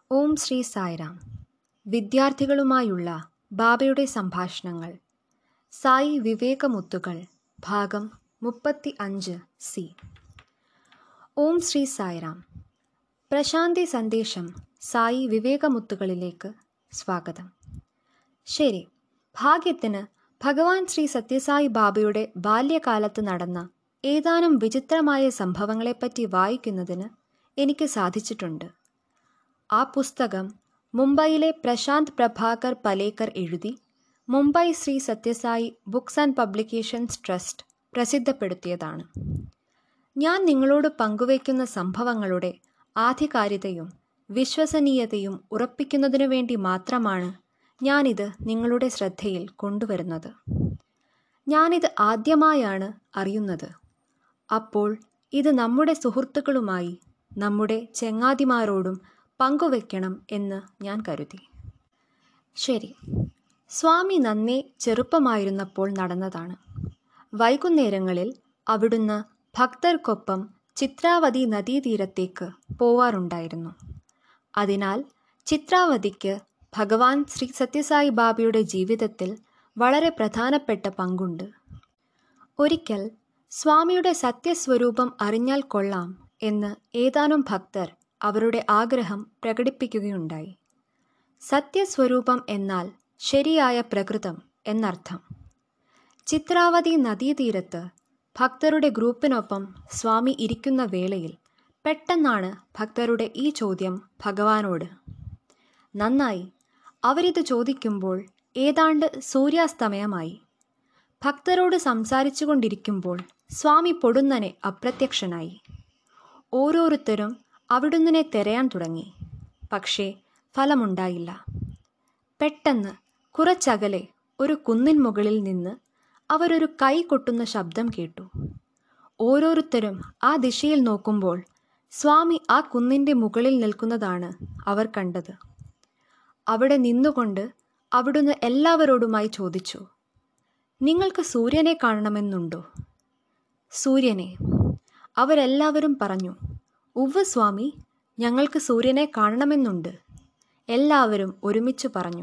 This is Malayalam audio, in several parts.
ഓം ശ്രീ സായിറാം. വിദ്യാർത്ഥികളുമായുള്ള ബാബയുടെ സംഭാഷണങ്ങൾ. സായി വിവേകമുത്തുകൾ ഭാഗം 35 സി. ഓം ശ്രീ സായിറാം. പ്രശാന്തി സന്ദേശം സായി വിവേകമുത്തുകളിലേക്ക് സ്വാഗതം. ശരി, ഭാഗ്യത്തിന് ഭഗവാൻ ശ്രീ സത്യസായി ബാബയുടെ ബാല്യകാലത്ത് നടന്ന ഏതാനും വിചിത്രമായ സംഭവങ്ങളെപ്പറ്റി വായിക്കുന്നതിന് എനിക്ക് സാധിച്ചിട്ടുണ്ട്. ആ പുസ്തകം മുംബൈയിലെ പ്രശാന്ത് പ്രഭാകർ പലേക്കർ എഴുതി Mumbai Shri Sathya Sai books and publications trust പ്രസിദ്ധപ്പെടുത്തിയതാണ്. ഞാൻ നിങ്ങളോട് പങ്കുവയ്ക്കുന്ന സംഭവങ്ങളുടെ ആധികാരികതയും വിശ്വസനീയതയും ഉറപ്പിക്കുന്നതിനു വേണ്ടി മാത്രമാണ് ഞാനിത് നിങ്ങളുടെ ശ്രദ്ധയിൽ കൊണ്ടുവരുന്നത്. ഞാനിത് ആദ്യമായാണ് അറിയുന്നത്. അപ്പോൾ ഇത് നമ്മുടെ സുഹൃത്തുക്കളുമായി, നമ്മുടെ ചങ്ങാതിമാരോടും പങ്കുവയ്ക്കണം എന്ന് ഞാൻ കരുതി. ശരി, സ്വാമി നന്നേ ചെറുപ്പമായിരുന്നപ്പോൾ നടന്നതാണ്. വൈകുന്നേരങ്ങളിൽ അവിടുന്ന് ഭക്തർക്കൊപ്പം ചിത്രാവതി നദീതീരത്തേക്ക് പോവാറുണ്ടായിരുന്നു. അതിനാൽ ചിത്രാവതിക്ക് ഭഗവാൻ ശ്രീ സത്യസായി ബാബയുടെ ജീവിതത്തിൽ വളരെ പ്രധാനപ്പെട്ട പങ്കുണ്ട്. ഒരിക്കൽ സ്വാമിയുടെ സത്യസ്വരൂപം അറിഞ്ഞാൽ കൊള്ളാം എന്ന് ഏതാനും ഭക്തർ അവരുടെ ആഗ്രഹം പ്രകടിപ്പിക്കുകയുണ്ടായി. സത്യസ്വരൂപം എന്നാൽ ശരിയായ പ്രകൃതം എന്നർത്ഥം. ചിത്രാവതി നദീതീരത്ത് ഭക്തരുടെ ഗ്രൂപ്പിനൊപ്പം സ്വാമി ഇരിക്കുന്ന വേളയിൽ പെട്ടെന്നാണ് ഭക്തരുടെ ഈ ചോദ്യം ഭഗവാനോട്. നന്നായി, അവരിത് ചോദിക്കുമ്പോൾ ഏതാണ്ട് സൂര്യാസ്തമയമായി. ഭക്തരോട് സംസാരിച്ചു കൊണ്ടിരിക്കുമ്പോൾ സ്വാമി പൊടുന്നനെ അപ്രത്യക്ഷനായി. ഓരോരുത്തരും അവിടുന്ന് തിരയാൻ തുടങ്ങി. പക്ഷേ ഫലമുണ്ടായില്ല. പെട്ടെന്ന് കുറച്ചകലെ ഒരു കുന്നിൻ മുകളിൽ നിന്ന് അവരൊരു കൈ കൊട്ടുന്ന ശബ്ദം കേട്ടു. ഓരോരുത്തരും ആ ദിശയിൽ നോക്കുമ്പോൾ സ്വാമി ആ കുന്നിൻ്റെ മുകളിൽ നിൽക്കുന്നതാണ് അവർ കണ്ടത്. അവിടെ നിന്നുകൊണ്ട് അവിടുന്ന് എല്ലാവരോടുമായി ചോദിച്ചു, നിങ്ങൾക്ക് സൂര്യനെ കാണണമെന്നുണ്ടോ? സൂര്യനെ? അവരെല്ലാവരും പറഞ്ഞു, ഉവ്വ് സ്വാമി, ഞങ്ങൾക്ക് സൂര്യനെ കാണണമെന്നുണ്ട്. എല്ലാവരും ഒരുമിച്ച് പറഞ്ഞു.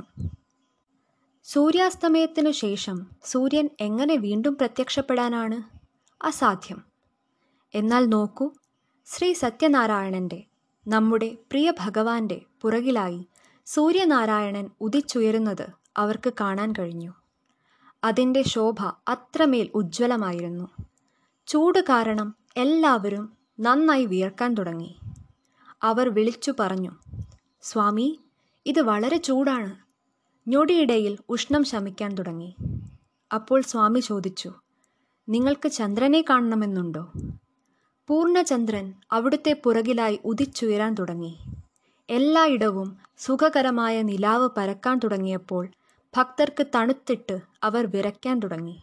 സൂര്യാസ്തമയത്തിനു ശേഷം സൂര്യൻ എങ്ങനെ വീണ്ടും പ്രത്യക്ഷപ്പെടാനാണ്? അസാധ്യം. എന്നാൽ നോക്കൂ, ശ്രീ സത്യനാരായണൻ്റെ, നമ്മുടെ പ്രിയ ഭഗവാന്റെ പുറകിലായി സൂര്യനാരായണൻ ഉദിച്ചുയരുന്നത് അവർക്ക് കാണാൻ കഴിഞ്ഞു. അതിൻ്റെ ശോഭ അത്രമേൽ ഉജ്ജ്വലമായിരുന്നു. ചൂട് കാരണം എല്ലാവരും നന്നായി വിയർക്കാൻ തുടങ്ങി. അവർ വിളിച്ചു പറഞ്ഞു, സ്വാമി, ഇത് വളരെ ചൂടാണ്. ഞൊടിയിടയിൽ ഉഷ്ണം ശമിക്കാൻ തുടങ്ങി. അപ്പോൾ സ്വാമി ചോദിച്ചു, നിങ്ങൾക്ക് ചന്ദ്രനെ കാണണമെന്നുണ്ടോ? പൂർണ്ണചന്ദ്രൻ അവിടുത്തെ പുറകിലായി ഉദിച്ചുയരാൻ തുടങ്ങി. എല്ലായിടവും സുഖകരമായ നിലാവ് പരക്കാൻ തുടങ്ങിയപ്പോൾ ഭക്തർക്ക് തണുത്തിട്ട് അവർ വിറയ്ക്കാൻ തുടങ്ങി.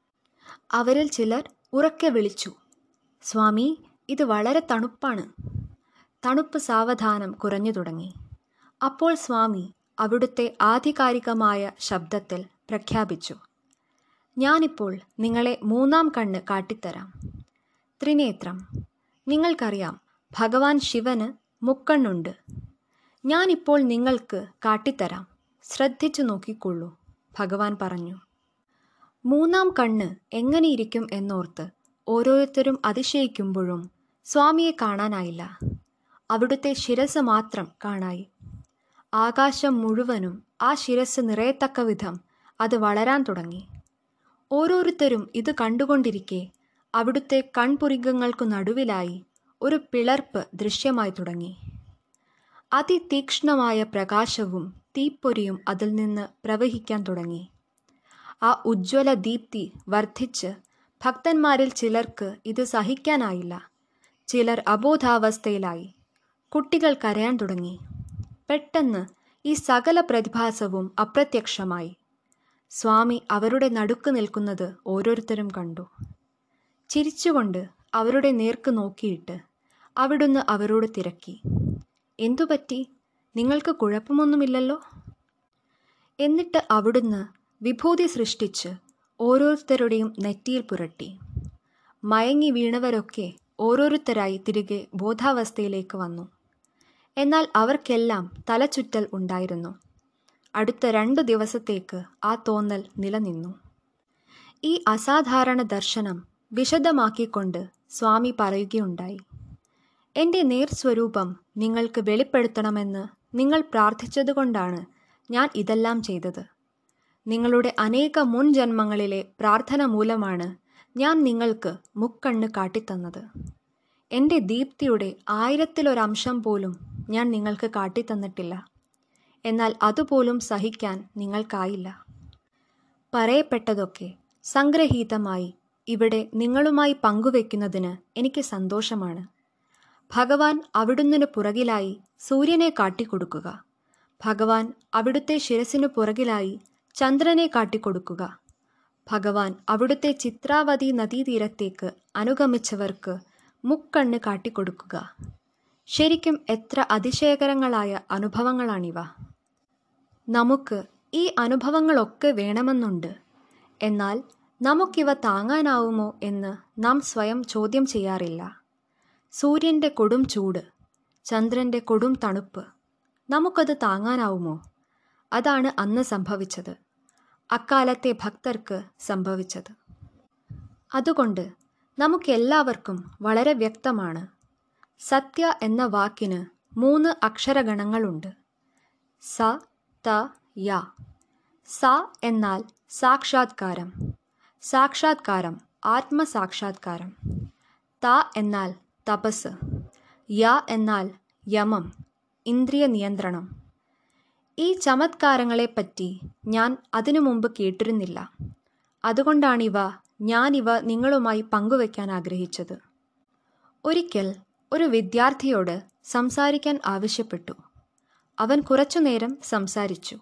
അവരിൽ ചിലർ ഉറക്കെ വിളിച്ചു, സ്വാമി, ഇത് വളരെ തണുപ്പാണ്. തണുപ്പ് സാവധാനം കുറഞ്ഞു തുടങ്ങി. അപ്പോൾ സ്വാമി അവിടുത്തെ ആധികാരികമായ ശബ്ദത്തിൽ പ്രഖ്യാപിച്ചു, ഞാനിപ്പോൾ നിങ്ങളെ മൂന്നാം കണ്ണ് കാട്ടിത്തരാം. ത്രിനേത്രം. നിങ്ങൾക്കറിയാം, ഭഗവാൻ ശിവന് മുക്കണ്ണുണ്ട്. ഞാനിപ്പോൾ നിങ്ങൾക്ക് കാട്ടിത്തരാം. ശ്രദ്ധിച്ചു നോക്കിക്കൊള്ളൂ, ഭഗവാൻ പറഞ്ഞു. മൂന്നാം കണ്ണ് എങ്ങനെയിരിക്കും എന്നോർത്ത് ഓരോരുത്തരും അതിശയിക്കുമ്പോഴും സ്വാമിയെ കാണാനായില്ല. അവിടുത്തെ ശിരസ് മാത്രം കാണായി. ആകാശം മുഴുവനും ആ ശിരസ് നിറയത്തക്ക വിധം അത് വളരാൻ തുടങ്ങി. ഓരോരുത്തരും ഇത് കണ്ടുകൊണ്ടിരിക്കെ അവിടുത്തെ കൺപുരികങ്ങൾക്കു നടുവിലായി ഒരു പിളർപ്പ് ദൃശ്യമായി തുടങ്ങി. അതിതീക്ഷ്ണമായ പ്രകാശവും തീപ്പൊരിയും അതിൽ നിന്ന് പ്രവഹിക്കാൻ തുടങ്ങി. ആ ഉജ്ജ്വല ദീപ്തി വർദ്ധിച്ച് ഭക്തന്മാരിൽ ചിലർക്ക് ഇത് സഹിക്കാനായില്ല. ചിലർ അബോധാവസ്ഥയിലായി. കുട്ടികൾ കരയാൻ തുടങ്ങി. പെട്ടെന്ന് ഈ സകല പ്രതിഭാസവും അപ്രത്യക്ഷമായി. സ്വാമി അവരുടെ നടുക്ക് നിൽക്കുന്നത് ഓരോരുത്തരും കണ്ടു. ചിരിച്ചുകൊണ്ട് അവരുടെ നേർക്ക് നോക്കിയിട്ട് അവിടുന്ന് അവരോട് തിരക്കി, എന്തുപറ്റി? നിങ്ങൾക്ക് കുഴപ്പമൊന്നുമില്ലല്ലോ? എന്നിട്ട് അവിടുന്ന് വിഭൂതി സൃഷ്ടിച്ച് ഓരോരുത്തരുടെയും നെറ്റിയിൽ പുരട്ടി. മയങ്ങി വീണവരൊക്കെ ഓരോരുത്തരായി തിരികെ ബോധാവസ്ഥയിലേക്ക് വന്നു. എന്നാൽ അവർക്കെല്ലാം തലചുറ്റൽ ഉണ്ടായിരുന്നു. അടുത്ത 2 ദിവസത്തേക്ക് ആ തോന്നൽ നിലനിന്നു. ഈ അസാധാരണ ദർശനം വിശദമാക്കിക്കൊണ്ട് സ്വാമി പറയുകയുണ്ടായി. എൻ്റെ നേർസ്വരൂപം നിങ്ങൾക്ക് വെളിപ്പെടുത്തണമെന്ന് നിങ്ങൾ പ്രാർത്ഥിച്ചതുകൊണ്ടാണ് ഞാൻ ഇതെല്ലാം ചെയ്തത്. നിങ്ങളുടെ അനേക മുൻ ജന്മങ്ങളിലെ പ്രാർത്ഥന മൂലമാണ് ഞാൻ നിങ്ങൾക്ക് മുക്കണ്ണ് കാട്ടിത്തന്നത്. എൻ്റെ ദീപ്തിയുടെ 1000-ലൊരംശം പോലും ഞാൻ നിങ്ങൾക്ക് കാട്ടിത്തന്നിട്ടില്ല. എന്നാൽ അതുപോലും സഹിക്കാൻ നിങ്ങൾക്കായില്ല. പറയപ്പെട്ടതൊക്കെ സംഗ്രഹീതമായി ഇവിടെ നിങ്ങളുമായി പങ്കുവെക്കുന്നതിന് എനിക്ക് സന്തോഷമാണ്. ഭഗവാൻ അവിടുന്നിനു പുറകിലായി സൂര്യനെ കാട്ടിക്കൊടുക്കുക. ഭഗവാൻ അവിടുത്തെ ശിരസിനു പുറകിലായി ചന്ദ്രനെ കാട്ടിക്കൊടുക്കുക. ഭഗവാൻ അവിടുത്തെ ചിത്രാവതി നദീതീരത്തേക്ക് അനുഗമിച്ചവർക്ക് മുക്കണ്ണ് കാട്ടിക്കൊടുക്കുക. ശരിക്കും എത്ര അതിശയകരങ്ങളായ അനുഭവങ്ങളാണിവ! നമുക്ക് ഈ അനുഭവങ്ങളൊക്കെ വേണമെന്നുണ്ട്. എന്നാൽ നമുക്കിവ താങ്ങാനാവുമോ എന്ന് നാം സ്വയം ചോദ്യം ചെയ്യാറില്ല. സൂര്യൻ്റെ കൊടും ചൂട്, ചന്ദ്രൻ്റെ കൊടും തണുപ്പ്, നമുക്കത് താങ്ങാനാവുമോ? അതാണ് അന്ന് സംഭവിച്ചത്, അക്കാലത്തെ ഭക്തർക്ക് സംഭവിച്ചത്. അതുകൊണ്ട് നമുക്കെല്ലാവർക്കും വളരെ വ്യക്തമാണ്, സത്യ എന്ന വാക്കിന് 3 അക്ഷരഗണങ്ങളുണ്ട്. സ, ത, യ. സ എന്നാൽ സാക്ഷാത്കാരം, സാക്ഷാത്കാരം ആത്മസാക്ഷാത്കാരം. ത എന്നാൽ തപസ്. യ എന്നാൽ യമം, ഇന്ദ്രിയ നിയന്ത്രണം. ഈ ചമത്കാരങ്ങളെപ്പറ്റി ഞാൻ അതിനു മുമ്പ് കേട്ടിരുന്നില്ല. അതുകൊണ്ടാണിവ ഞാനിവ നിങ്ങളുമായി പങ്കുവയ്ക്കാൻ ആഗ്രഹിച്ചത്. ഒരിക്കൽ ഒരു വിദ്യാർത്ഥിയോട് സംസാരിക്കാൻ ആവശ്യപ്പെട്ടു. അവൻ കുറച്ചുനേരം സംസാരിച്ചു.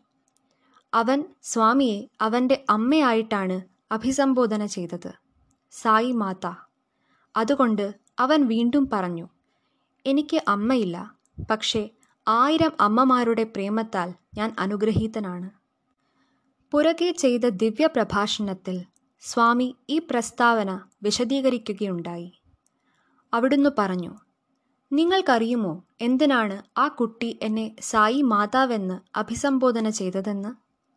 അവൻ സ്വാമിയെ അവൻ്റെ അമ്മയായിട്ടാണ് അഭിസംബോധന ചെയ്തത്, സായി മാത. അതുകൊണ്ട് അവൻ വീണ്ടും പറഞ്ഞു, എനിക്ക് അമ്മയില്ല, പക്ഷേ 1000 അമ്മമാരുടെ പ്രേമത്താൽ ഞാൻ അനുഗ്രഹീതനാണ്. പുറകെ ചെയ്ത ദിവ്യ പ്രഭാഷണത്തിൽ സ്വാമി ഈ പ്രസ്താവന വിശദീകരിക്കുകയുണ്ടായി. അവിടുന്ന് പറഞ്ഞു, നിങ്ങൾക്കറിയുമോ എന്തിനാണ് ആ കുട്ടി എന്നെ സായി മാതാവെന്ന് അഭിസംബോധന ചെയ്തതെന്ന്?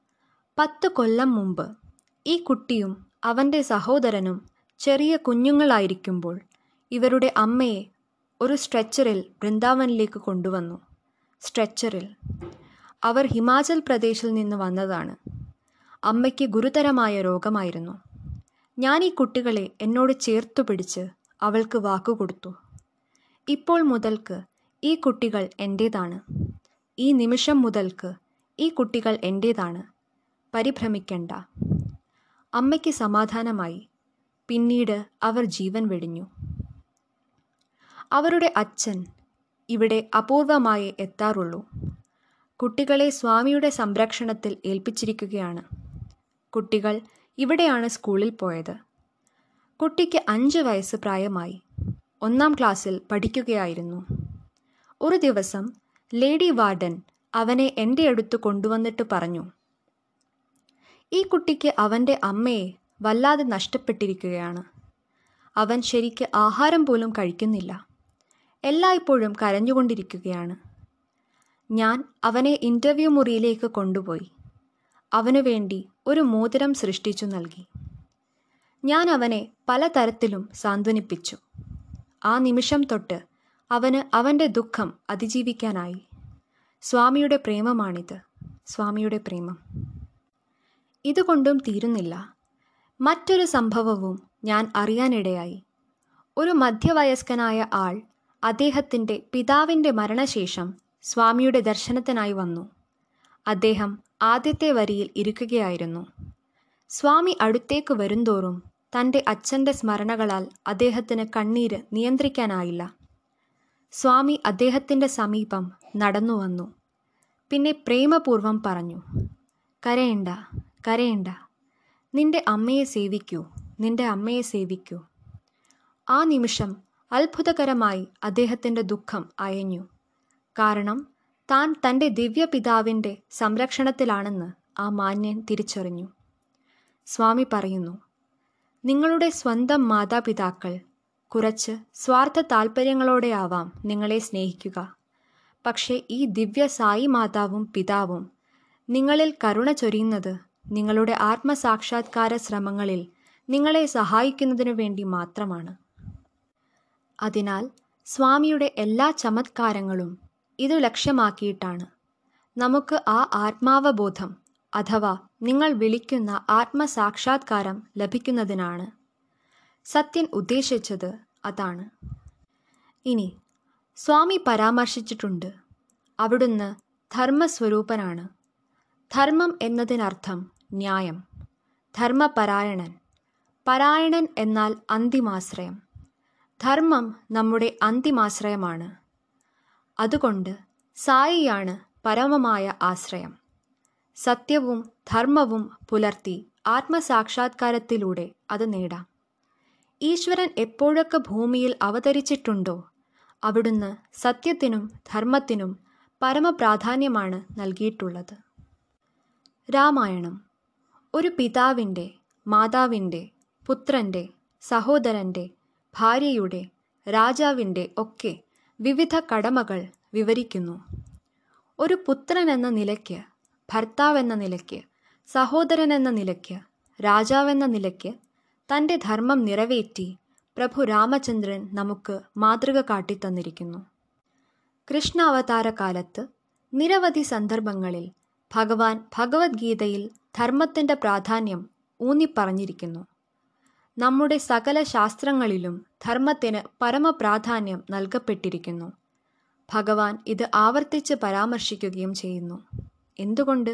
10 കൊല്ലം മുമ്പ് ഈ കുട്ടിയും അവൻ്റെ സഹോദരനും ചെറിയ കുഞ്ഞുങ്ങളായിരിക്കുമ്പോൾ ഇവരുടെ അമ്മയെ ഒരു സ്ട്രെച്ചറിൽ വൃന്ദാവനിലേക്ക് കൊണ്ടുവന്നു. സ്ട്രെച്ചറിൽ. അവർ ഹിമാചൽ പ്രദേശിൽ നിന്ന് വന്നതാണ്. അമ്മയ്ക്ക് ഗുരുതരമായ രോഗമായിരുന്നു. ഞാൻ ഈ കുട്ടികളെ എന്നോട് ചേർത്തു പിടിച്ച് അവൾക്ക് വാക്കുകൊടുത്തു, ഇപ്പോൾ മുതൽക്ക് ഈ കുട്ടികൾ എൻ്റേതാണ്. ഈ നിമിഷം മുതൽക്ക് ഈ കുട്ടികൾ എൻ്റേതാണ്. പരിഭ്രമിക്കണ്ട. അമ്മയ്ക്ക് സമാധാനമായി. പിന്നീട് അവർ ജീവൻ വെടിഞ്ഞു. അവരുടെ അച്ഛൻ ഇവിടെ അപൂർവമായേ എത്താറുള്ളൂ. കുട്ടികളെ സ്വാമിയുടെ സംരക്ഷണത്തിൽ ഏൽപ്പിച്ചിരിക്കുകയാണ്. കുട്ടികൾ ഇവിടെയാണ് സ്കൂളിൽ പോയത്. കുട്ടിക്ക് 5 വയസ്സ് പ്രായമായി. 1ാം ക്ലാസ്സിൽ പഠിക്കുകയായിരുന്നു. ഒരു ദിവസം ലേഡി വാർഡൻ അവനെ എൻ്റെ അടുത്ത് കൊണ്ടുവന്നിട്ട് പറഞ്ഞു, ഈ കുട്ടിക്ക് അവൻ്റെ അമ്മയെ വല്ലാതെ നഷ്ടപ്പെട്ടിരിക്കുകയാണ്. അവൻ ശരിക്ക് ആഹാരം പോലും കഴിക്കുന്നില്ല. എല്ലായ്പ്പോഴും കരഞ്ഞുകൊണ്ടിരിക്കുകയാണ്. ഞാൻ അവനെ ഇൻ്റർവ്യൂ മുറിയിലേക്ക് കൊണ്ടുപോയി. അവനു വേണ്ടി ഒരു മോതിരം സൃഷ്ടിച്ചു നൽകി. ഞാൻ അവനെ പലതരത്തിലും സാന്ത്വനിപ്പിച്ചു. ആ നിമിഷം തൊട്ട് അവന് അവൻ്റെ ദുഃഖം അതിജീവിക്കാനായി. സ്വാമിയുടെ പ്രേമമാണിത്, സ്വാമിയുടെ പ്രേമം. ഇതുകൊണ്ടും തീരുന്നില്ല. മറ്റൊരു സംഭവവും ഞാൻ അറിയാനിടയായി. ഒരു മധ്യവയസ്കനായ ആൾ അദ്ദേഹത്തിൻ്റെ പിതാവിൻ്റെ മരണശേഷം സ്വാമിയുടെ ദർശനത്തിനായി വന്നു. അദ്ദേഹം ആദ്യത്തെ വരിയിൽ ഇരിക്കുകയായിരുന്നു. സ്വാമി അടുത്തേക്ക് വരുന്തോറും തൻ്റെ അച്ഛൻ്റെ സ്മരണകളാൽ അദ്ദേഹത്തിന് കണ്ണീര് നിയന്ത്രിക്കാനായില്ല. സ്വാമി അദ്ദേഹത്തിൻ്റെ സമീപം നടന്നു വന്നു. പിന്നെ പ്രേമപൂർവം പറഞ്ഞു, കരയണ്ട, കരയണ്ട. നിന്റെ അമ്മയെ സേവിക്കൂ, നിന്റെ അമ്മയെ സേവിക്കൂ. ആ നിമിഷം അത്ഭുതകരമായി അദ്ദേഹത്തിൻ്റെ ദുഃഖം അയഞ്ഞു. കാരണം താൻ തൻ്റെ ദിവ്യപിതാവിൻ്റെ സംരക്ഷണത്തിലാണെന്ന് ആ മാന്യൻ തിരിച്ചറിഞ്ഞു. സ്വാമി പറയുന്നു, നിങ്ങളുടെ സ്വന്തം മാതാപിതാക്കൾ കുറച്ച് സ്വാർത്ഥ താൽപ്പര്യങ്ങളോടെയാവാം നിങ്ങളെ സ്നേഹിക്കുക. പക്ഷേ ഈ ദിവ്യ സായി മാതാവും പിതാവും നിങ്ങളിൽ കരുണ ചൊരിയുന്നത് നിങ്ങളുടെ ആത്മസാക്ഷാത്കാര ശ്രമങ്ങളിൽ നിങ്ങളെ സഹായിക്കുന്നതിനു വേണ്ടി മാത്രമാണ്. അതിനാൽ സ്വാമിയുടെ എല്ലാ ചമത്കാരങ്ങളും ഇതു ലക്ഷ്യമാക്കിയിട്ടാണ്. നമുക്ക് ആ ആത്മാവബോധം അഥവാ നിങ്ങൾ വിളിക്കുന്ന ആത്മസാക്ഷാത്കാരം ലഭിക്കുന്നതിനാണ്. സത്യൻ ഉദ്ദേശിച്ചത് അതാണ്. ഇനി സ്വാമി പരാമർശിച്ചിട്ടുണ്ട്, അവിടുന്ന് ധർമ്മസ്വരൂപനാണ്. ധർമ്മം എന്നതിനർത്ഥം ന്യായം. ധർമ്മപരായണൻ. പരായണൻ എന്നാൽ അന്തിമാശ്രയം. ധർമ്മം നമ്മുടെ അന്തിമാശ്രയമാണ്. അതുകൊണ്ട് സായിയാണ് പരമമായ ആശ്രയം. സത്യവും ധർമ്മവും പുലർത്തി ആത്മസാക്ഷാത്കാരത്തിലൂടെ അത് നേടാം. ഈശ്വരൻ എപ്പോഴൊക്കെ ഭൂമിയിൽ അവതരിച്ചിട്ടുണ്ടോ അവിടുന്ന് സത്യത്തിനും ധർമ്മത്തിനും പരമപ്രാധാന്യമാണ് നൽകിയിട്ടുള്ളത്. രാമായണം ഒരു പിതാവിൻ്റെ, മാതാവിൻ്റെ, പുത്രൻ്റെ, സഹോദരൻ്റെ, ഭാര്യയുടെ, രാജാവിൻ്റെ ഒക്കെ വിവിധ കടമകൾ വിവരിക്കുന്നു. ഒരു പുത്രനെന്ന നിലയ്ക്ക്, ഭർത്താവെന്ന നിലയ്ക്ക്, സഹോദരനെന്ന നിലയ്ക്ക്, രാജാവെന്ന നിലയ്ക്ക് തൻ്റെ ധർമ്മം നിറവേറ്റി പ്രഭു രാമചന്ദ്രൻ നമുക്ക് മാതൃക കാട്ടിത്തന്നിരിക്കുന്നു. കൃഷ്ണ അവതാരകാലത്ത് നിരവധി സന്ദർഭങ്ങളിൽ ഭഗവാൻ ഭഗവത്ഗീതയിൽ ധർമ്മത്തിൻ്റെ പ്രാധാന്യം ഊന്നിപ്പറഞ്ഞിരിക്കുന്നു. നമ്മുടെ സകല ശാസ്ത്രങ്ങളിലും ധർമ്മത്തിന് പരമപ്രാധാന്യം നൽകപ്പെട്ടിരിക്കുന്നു. ഭഗവാൻ ഇത് ആവർത്തിച്ച് പരാമർശിക്കുകയും ചെയ്യുന്നു. എന്തുകൊണ്ട്?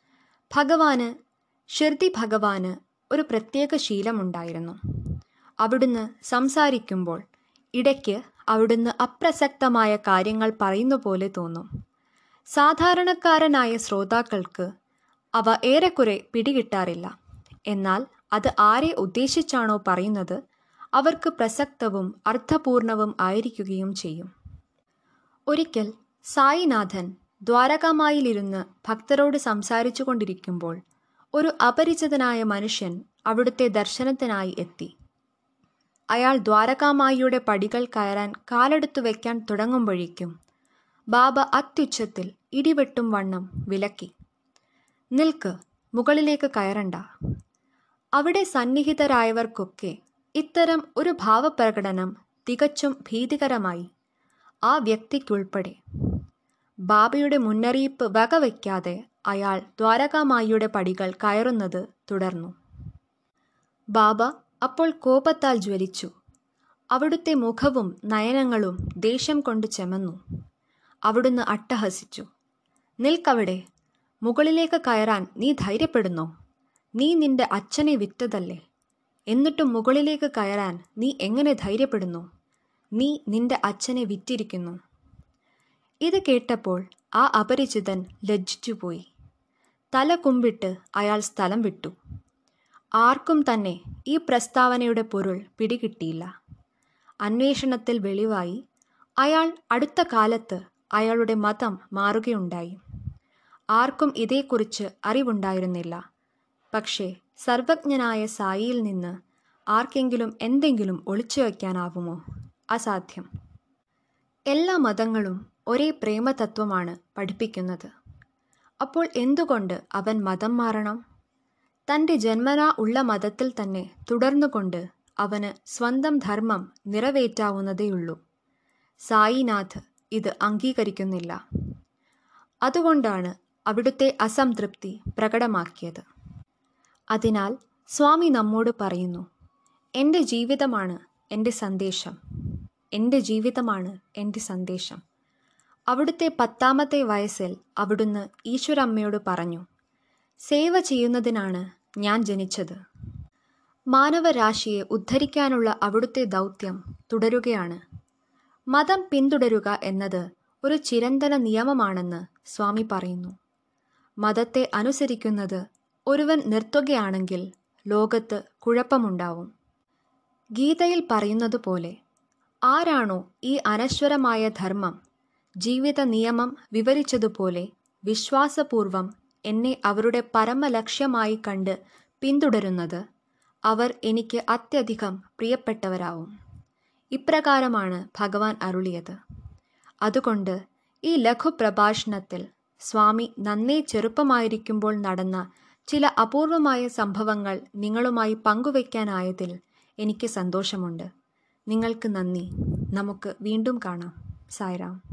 ഷിർദി ഭഗവാന് ഒരു പ്രത്യേക ശീലമുണ്ടായിരുന്നു. അവിടുന്ന് സംസാരിക്കുമ്പോൾ ഇടയ്ക്ക് അവിടുന്ന് അപ്രസക്തമായ കാര്യങ്ങൾ പറയുന്ന പോലെ തോന്നും. സാധാരണക്കാരനായ ശ്രോതാക്കൾക്ക് അവ ഏറെക്കുറെ പിടികിട്ടാറില്ല. എന്നാൽ അത് ആരെ ഉദ്ദേശിച്ചാണോ പറയുന്നത് അവർക്ക് പ്രസക്തവും അർത്ഥപൂർണവും ആയിരിക്കുകയും ചെയ്യും. ഒരിക്കൽ സായിനാഥൻ ദ്വാരകാമായിലിരുന്ന് ഭക്തരോട് സംസാരിച്ചു കൊണ്ടിരിക്കുമ്പോൾ ഒരു അപരിചിതനായ മനുഷ്യൻ അവിടുത്തെ ദർശനത്തിനായി എത്തി. അയാൾ ദ്വാരകാമായിയുടെ പടികൾ കയറാൻ കാലെടുത്തു വയ്ക്കാൻ തുടങ്ങുമ്പോഴേക്കും ബാബ അത്യുച്ചത്തിൽ ഇടിവെട്ടും വണ്ണം വിലക്കി. നിൽക്ക്, മുകളിലേക്ക് കയറണ്ട. അവിടെ സന്നിഹിതരായവർക്കൊക്കെ ഇത്തരം ഒരു ഭാവപ്രകടനം തികച്ചും ഭീതികരമായി, ആ വ്യക്തിക്കുൾപ്പെടെ. ബാബയുടെ മുന്നറിയിപ്പ് വകവയ്ക്കാതെ അയാൾ ദ്വാരകാമായിയുടെ പടികൾ കയറുന്നത് തുടർന്നു. ബാബ അപ്പോൾ കോപത്താൽ ജ്വലിച്ചു. അവിടുത്തെ മുഖവും നയനങ്ങളും ദേഷ്യം കൊണ്ട് ചെമന്നു. അവിടുന്ന് അട്ടഹസിച്ചു. നിൽക്കവിടെ, മുകളിലേക്ക് കയറാൻ നീ ധൈര്യപ്പെടുന്നോ? നീ നിന്റെ അച്ഛനെ വിറ്റതല്ലേ? എന്നിട്ടും മുകളിലേക്ക് കയറാൻ നീ എങ്ങനെ ധൈര്യപ്പെടുന്നു? നീ നിന്റെ അച്ഛനെ വിറ്റിരിക്കുന്നു. ഇത് കേട്ടപ്പോൾ ആ അപരിചിതൻ ലജ്ജിച്ചുപോയി. തല കുമ്പിട്ട് അയാൾ സ്ഥലം വിട്ടു. ആർക്കും തന്നെ ഈ പ്രസ്താവനയുടെ പൊരുൾ പിടികിട്ടിയില്ല. അന്വേഷണത്തിൽ വെളിവായി അയാൾ അടുത്ത കാലത്ത് അയാളുടെ മതം മാറുകയുണ്ടായി. ആർക്കും ഇതേക്കുറിച്ച് അറിവുണ്ടായിരുന്നില്ല. പക്ഷേ സർവജ്ഞനായ സായിയിൽ നിന്ന് ആർക്കെങ്കിലും എന്തെങ്കിലും ഒളിച്ചു വയ്ക്കാനാവുമോ? അസാധ്യം. എല്ലാ മതങ്ങളും ഒരേ പ്രേമതത്വമാണ് പഠിപ്പിക്കുന്നത്. അപ്പോൾ എന്തുകൊണ്ട് അവൻ മതം മാറണം? തൻ്റെ ജന്മനാ ഉള്ള മതത്തിൽ തന്നെ തുടർന്നുകൊണ്ട് അവന് സ്വന്തം ധർമ്മം നിറവേറ്റാവുന്നതേയുള്ളൂ. സായിനാഥ് ഇത് അംഗീകരിക്കുന്നില്ല. അതുകൊണ്ടാണ് അവിടുത്തെ അസംതൃപ്തി പ്രകടമാക്കിയത്. അതിനാൽ സ്വാമി നമ്മോട് പറയുന്നു, എൻ്റെ ജീവിതമാണ് എൻ്റെ സന്ദേശം. എൻ്റെ ജീവിതമാണ് എൻ്റെ സന്ദേശം. അവിടുത്തെ 10ാമത്തെ വയസ്സിൽ അവിടുന്ന് ഈശ്വരമ്മയോട് പറഞ്ഞു, സേവ ചെയ്യുന്നതിനാണ് ഞാൻ ജനിച്ചത്. മാനവരാശിയെ ഉദ്ധരിക്കാനുള്ള അവിടുത്തെ ദൗത്യം തുടരുകയാണ്. മതം പിന്തുടരുക എന്നത് ഒരു ചിരന്തന നിയമമാണെന്ന് സ്വാമി പറയുന്നു. മതത്തെ അനുസരിക്കുന്നത് ഒരുവൻ നിർത്തുകയാണെങ്കിൽ ലോകത്ത് കുഴപ്പമുണ്ടാവും. ഗീതയിൽ പറയുന്നത് പോലെ, ആരാണോ ഈ അനശ്വരമായ ധർമ്മം, ജീവിത നിയമം വിവരിച്ചതുപോലെ വിശ്വാസപൂർവം എന്നെ അവരുടെ പരമലക്ഷ്യമായി കണ്ട് പിന്തുടരുന്നത്, അവർ എനിക്ക് അത്യധികം പ്രിയപ്പെട്ടവരാവും. ഇപ്രകാരമാണ് ഭഗവാൻ അരുളിയത്. അതുകൊണ്ട് ഈ ലഘുപ്രഭാഷണത്തിൽ സ്വാമി നന്നേ ചെറുപ്പമായിരിക്കുമ്പോൾ നടന്ന ചില അപൂർവമായ സംഭവങ്ങൾ നിങ്ങളുമായി പങ്കുവയ്ക്കാനായതിൽ എനിക്ക് സന്തോഷമുണ്ട്. നിങ്ങൾക്ക് നന്ദി. നമുക്ക് വീണ്ടും കാണാം. സായിറാം.